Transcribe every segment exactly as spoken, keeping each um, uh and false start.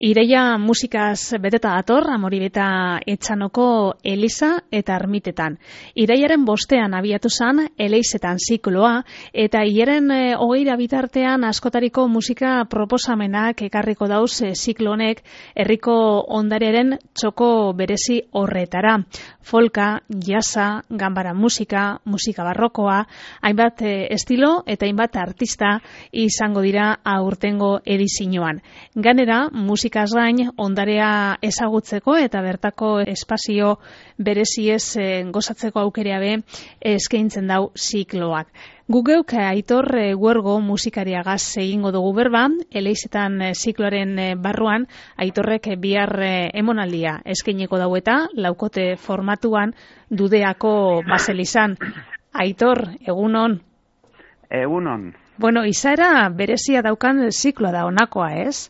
Ireia musikaz beteta dator, Amoribeta Etxanoko Eliza eta Ermitetan. Iraiaren bostean abiatu zan, Eleizetan zikloa, eta hilaren e, hogeira bitartean askotariko musika proposamenak ekarriko dauz e, ziklo honek herriko ondarearen txoko berezi horretara. Folka, jazza, ganbara musika, musika barrokoa, hainbat e, estilo eta hainbat artista izango dira aurtengo edizioan. Ganera, musika Musikaz gain, ondarea ezagutzeko eta bertako espazio bereziez e, gozatzeko aukerea be eskaintzen dau zikloak. Gugeuk Aitor e, Huergo musikariagaz egingo dugu berba, Eleizetan e, zikloaren e, barruan, Aitorrek e, bihar e, emonaldia eskainiko dau eta laukote formatuan Dudeako baselizan. Aitor, egunon? Egunon. Bueno, izaera berezia daukan zikloa da honakoa, ez?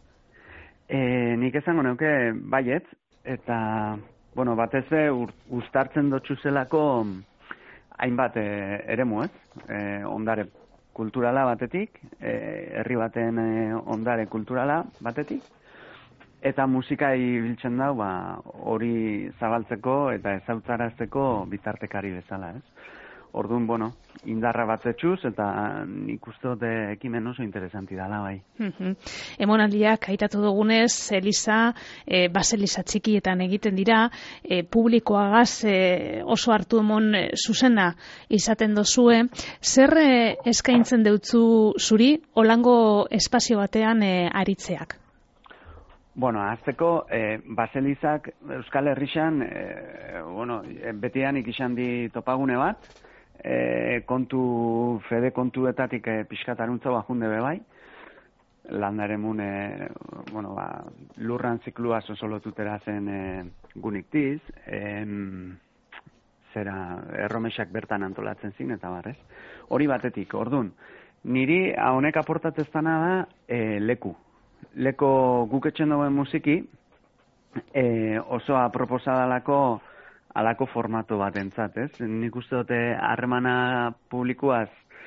E, nik esango neuke baiet, eta, bueno, batez be, uztartzen dotxu zelako hainbat e, eremu, ez? E, ondare kulturala batetik, e, herri baten e, ondare kulturala batetik, eta musika ibiltzen da, ba, hori zabaltzeko eta ezautzarazteko bitartekari bezala, ez? Orduan, bueno, indarra batzetxuz, eta nik uste dut ekimen oso interesanti dala, bai. Uh-huh. Emonaldiak aitatu dugunez, Eliza, e, baseliza txikietan egiten dira, e, publikoagaz e, oso hartu emon e, zuzena izaten dozue. Zer e, eskaintzen deutzu zuri, holango espazio batean e, aritzeak? Bueno, azteko, eh, baselizak Euskal Herrixan, eh, bueno, betian ikizan di topagune bat, E, kontu, fede kontuetatik e, pixkataruntza bajunde bebai, landaremun, e, bueno, ba, lurran ziklua sosolotutera zen e, guniktiz, e, zera erromesak bertan antolatzen zin, eta barrez. Hori batetik, ordun, niri honek aportatzeztana da e, leku. Leko guketxen dauen musiki, e, oso aproposadalako alako formato bat entzat, ez? Nik uste dute harremana publikoaz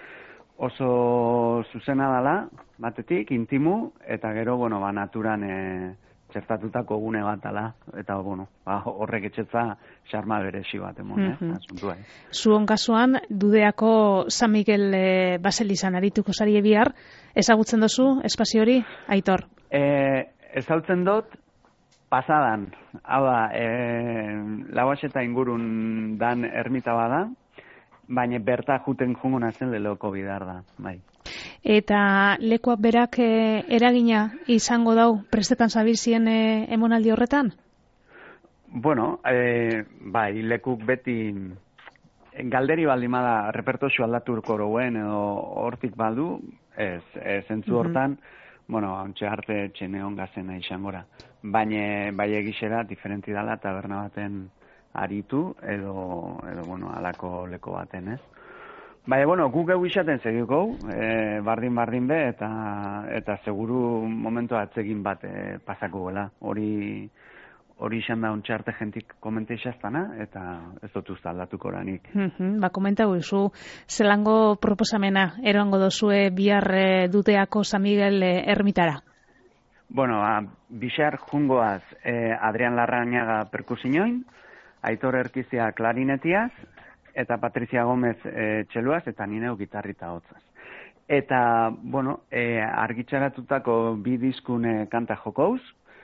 oso zuzena dela, batetik, intimu, eta gero, bueno, ba, naturan e, txertatutako gune bat dela, eta, bueno, ba, horrek etxetza xarma beresi bat emon, mm-hmm. eh? Asuntua, eh? Zuon kasuan, Dudeako San Miguel e, baselizan arituko zari bihar, ezagutzen dozu espazio hori, Aitor? E, ezagutzen dut, pasadan, hau da, e, Lauaxeta ingurun dan ermita bada, baina berta juten junguna zen leloko bidar da, bai. Eta lekuak berak e, eragina izango dau prestetan zabilzien e, emonaldi horretan? Bueno, e, bai, lekuk beti galderi baldimada repertoxo aldaturko rouen edo hortik baldu, ez, ez entzu hortan, mm-hmm. Bueno, hauntxe arte txene ongazena izangora. Baina, bai egixera, diferenti dala taberna baten aritu, edo, edo bueno, alako leko baten, ez? Baina, bueno, guk egu isaten segiko, e, bardin-bardin be, eta, eta seguru momentu atzegin bat e, pasako gela. Hori, hori izan da hauntxe arte jentik komente isaztana, eta ez dut usta aldatuko oranik. Mm-hmm. Ba, komenta guizu, zelango proposamena eroango dozue bihar e, Dudeako San Miguel e, ermitara? Bueno, a, bixar jungoaz e, Adrian Larrañaga perkusinoin, Aitor Erkizia klarinetiaz, eta Patricia Gomez e, txeluaz, eta nineu gitarrita hotzaz. Eta, bueno, e, argitxaratutako bi diskune kanta jokouz,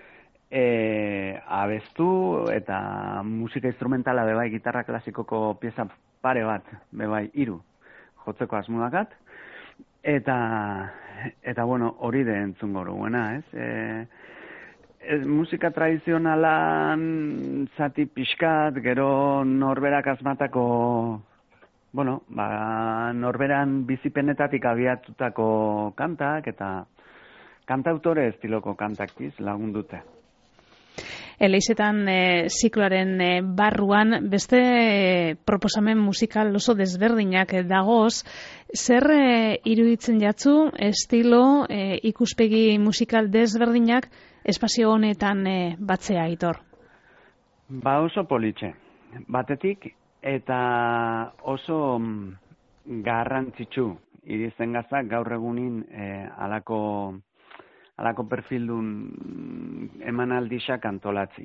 e, abestu eta musika instrumentala bebai gitarra klasikoko pieza pare bat, bebai hiru jotzeko asmudakat, eta eta bueno, hori de entzungo duena, ez? E, ez musika tradizionalan zati pixkat, gero norberak asmatako, bueno, ba, norberan bizipenetatik abiatutako kantak, eta kantautore estiloko kantaktiz lagundute. Eleizetan e, zikloaren e, barruan beste e, proposamen musikal oso desberdinak e, dagoz, zer e, iruditzen jatzu estilo e, ikuspegi musikal desberdinak espazio honetan e, batzea, Aitor? Ba oso politxe, batetik eta oso mm, garrantzitsu irizten gazak gaur egunin e, alako alako perfildun emanaldisak antolatzi.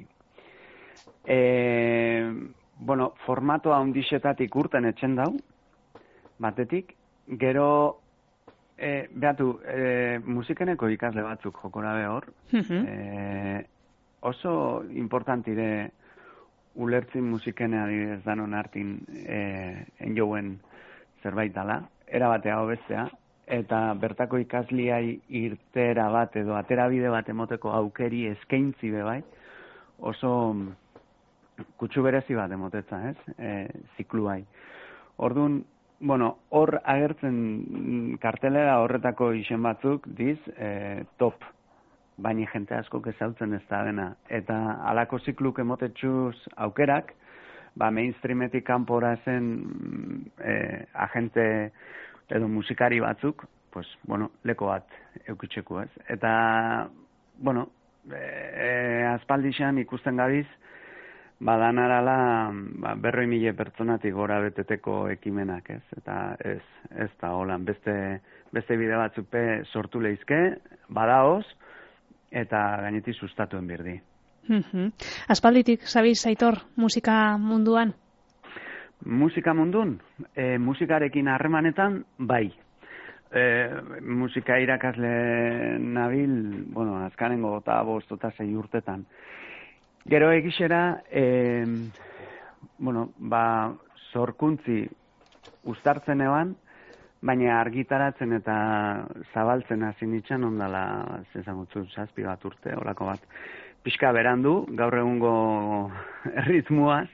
E, bueno, formatoa ondixetatik urten etxen dau, batetik, gero, e, behatu, e, musikeneko ikasle batzuk jokora behor, e, oso importantire ulertzin musikenea ez danon hartin e, enjouen zerbait dala, erabatea hobeztea, eta bertako ikasliai irtera bat edo aterabide bat emoteko aukeri eskaintzi bebai, oso kutsu berezi bat emotetza, ez? E, zikluai. Orduan, bueno, hor agertzen kartelera horretako izen batzuk, diz, e, top, baina jente asko ezautzen ez da dena. Eta alako zikluk emotetxuz aukerak, ba, mainstreametik kanpora zen e, agente edo musikari batzuk, pues, bueno, leko bat eukitxeko, ez? Eta, bueno, e, e, aspaldixan ikusten gabiz, badan arala ba, berroi mile pertsonatik gora beteteko ekimenak, ez? Eta ez, ez da holan, beste, beste bide batzupe sortu lehizke, badaoz, eta gaineti sustatuen birdi. Mm-hmm. Aspalditik, sabiz, Aitor, musika munduan? Musika mundun? E, musikarekin harremanetan, bai. E, musika irakasle nabil, bueno, azkanengo eta bost eta sei urtetan. Gero egixera, e, bueno, ba, zorkuntzi uztartzen eban, baina argitaratzen eta zabaltzen hasi nitxan ondala, zezamutzu, zazpi bat urte, olako bat. Pixka berandu, gaur egungo ritmuaz,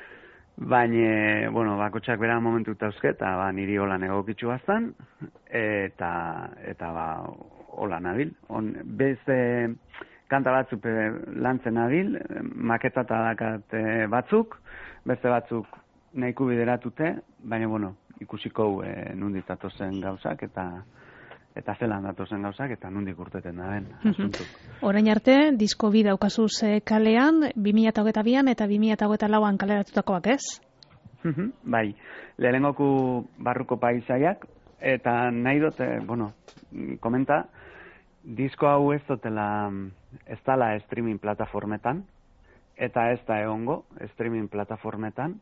baina, bueno, bakotxak bera momentu tauzke, eta ba, niri holan egokitzu baztan, eta, eta ba, holan nabil. On, beste kanta batzuk lantzen nabil, maketata dakat batzuk, beste batzuk nahiko bideratute, baina, bueno, ikusiko e, nundik datozen gauzak, eta eta zelan datozen gauzak, eta nundik urteten da den asuntuk. Orain arte, disko bi daukazuz kalean, bi mila hogeita bian eta bi mila hogeita lauan kaleratutakoak, ez? Bai, lehenengoku barruko paisaiak, eta nahi dut, bueno, komenta, disko hau ez dutela, ez dala streaming plataformetan, eta ez da egongo streaming plataformetan,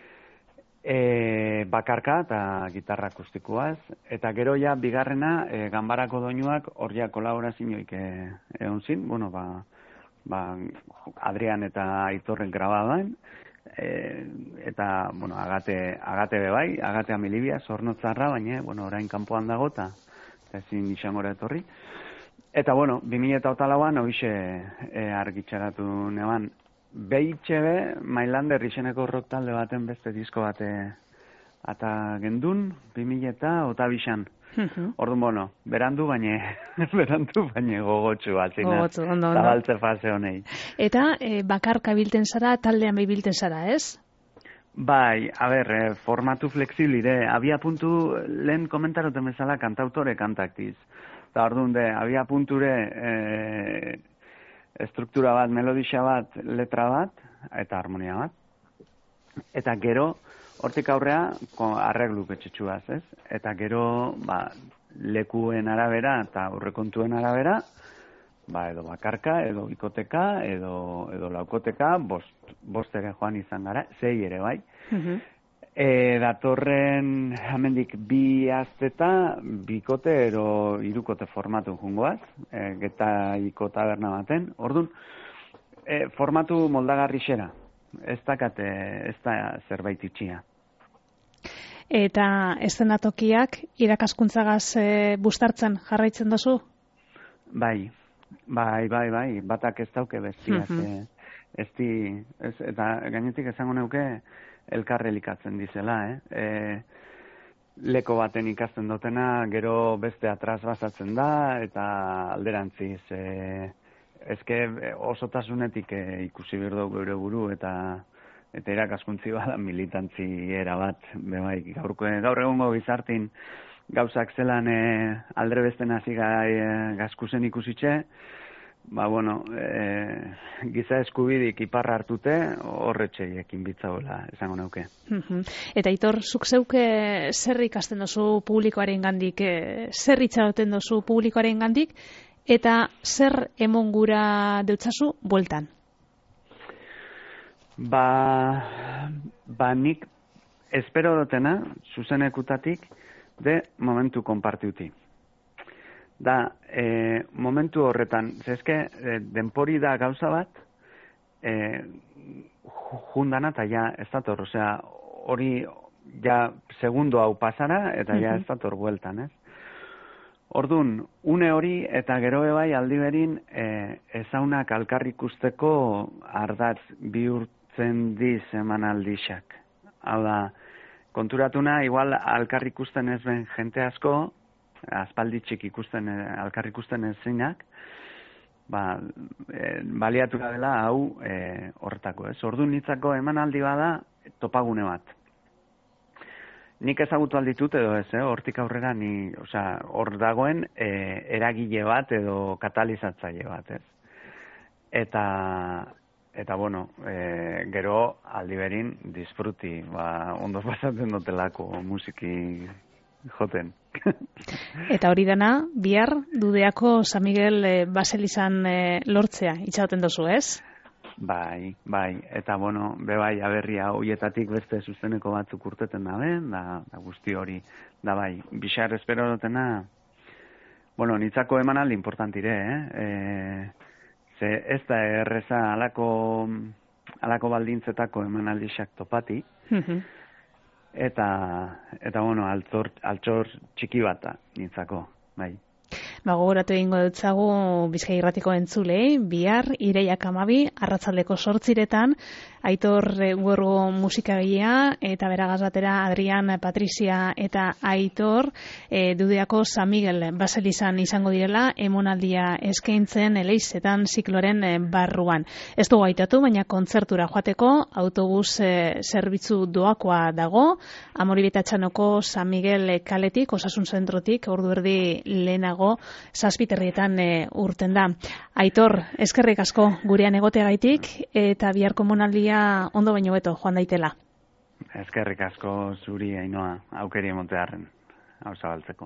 e, bakarka eta gitarra akustikoaz, eta gero ja bigarrena e, ganbarako doinuak hor ja kolaborazioik e, egon zin, bueno, ba, ba, Adrian eta Aitorren grabadan, e, eta, bueno, agate, agate bebai, agate amilibia, zornotzarra, baina, bueno, orain kanpoan dago, eta ezin izangora etorri. Eta, bueno, bi mila lauan hoize e, argitxaratu neban, behitxe be, Mailander izeneko rock talde baten beste disko bate eta gendun, bi mila eta otabixan. Orduan, bueno, berandu baina, berandu baina gogotxu atzina, zabaltze fase honei. Eta e, bakarka bilten zara, taldean behi bilten zara, ez? Bai, a ber, eh, formatu flexiblire, abia puntu lehen komentaroten bezala kantautore kantaktiz. Eta orduan de, abia punture e, estruktura bat, melodixa bat, letra bat, eta harmonia bat. Eta gero, hortik aurrea, arreglu betxetxuaz, ez? Eta gero, ba, lekuen arabera eta aurrekontuen arabera, ba, edo bakarka, edo bikoteka, edo, edo laukoteka, bost, bost ere joan izan gara, zei ere bai. Uh-huh. E, datorren hemendik bi azteta bikote ero irukote formatu jungoaz, e, Getaiko taberna baten. Orduan, e, formatu moldagarri xera, ez dakate, ez da zerbait itxia. Eta eszenatokiak irakaskuntzagaz e, bustartzen jarraitzen dozu? Bai, bai, bai, bai, batak ez dauke bestiak, uh-huh. ez di, ez, eta gainetik esango neuke, elkarre elikatzen dizela, eh? E, leko baten ikasten dutena, gero beste atraz bazatzen da, eta alderantziz, e, ezke osotasunetik e, ikusi birdo gure buru, eta eta irakaskuntzi bada militantzi era bat, bebai, gaurko, gaur egungo bizartin gauzak zelan e, aldre besten hasi gai e, gazkusen ikusitxe, ba, bueno, e, giza eskubidik iparra hartute, horretxeiekin bitzauela, esango nauke. Eta Aitor, zuk zeuke zer ikasten dozu publikoaren gandik, e, zer itxaroten dozu publikoaren gandik, eta zer emon gura deutzazu bueltan? Ba, ba nik espero dutena, zuzenekutatik, de momentu konpartiuti. Da, e, momentu horretan, zezke, e, denpori da gauza bat, e, jundana eta ja ez dator, osea, hori ja segundo hau pasara, eta ja ez dator bueltan, ez? Orduan, une hori eta gero bai aldi berin e, ezaunak alkarrik usteko ardatz bihurtzen diz emanaldixak. Hau da, konturatuna, igual alkarrik ikusten ez ben jente asko, aspalditxik ikusten, alkarrik ikusten ez zeinak, ba, e, baliatu dela hau e, horretako, ez? Orduan nitzako emanaldi bada topagune bat. Nik ezagutu alditut edo ez, eh? Hortik aurrera ni, osea, hor dagoen e, eragile bat edo katalizatzaile bat, ez? Eta, eta bueno, e, gero aldi berin disfruti, ba, ondo pasatzen dutelako musiki joten. Eta hori dena, bihar Dudeako San Miguel e, baselizan e, lortzea, itxauten dozu, ez? Bai, bai, eta bueno, bebai aberria hoietatik beste zuzeneko batzuk urteten daben, da, da guzti hori, da bai, bixar espero dutena, bueno, nitzako emanaldi importantire, eh? E, ze ez da erreza alako, alako baldintzetako emanaldixak topati, eta, eta bueno, altzor, altxor txiki bata nitzako, bai. Ba, gogoratu egingo dutzagu Bizkai Irratiko entzulei, bihar Ireiak hamabi, arratsaldeko zortziretan, Aitor Huergo musikagilea eta beragaz batera Adrian, Patrizia eta Aitor e, Dudeako San Miguel baselizan izango direla emonaldia eskaintzen eleizetan zikloren e, barruan. Ez dugu aitatu, baina kontzertura joateko autobus e, zerbitzu doakoa dago, Amoribetatxanoko San Miguel kaletik, osasun zentrotik, ordu erdi lehenago zazpiterrietan e, urten da. Aitor, eskerrik asko gurean egoteagaitik eta bihar komunaldia ondo baino beto joan daitela. Eskerrik asko zuri Ainoa aukeri emotearren hau zabaltzeko.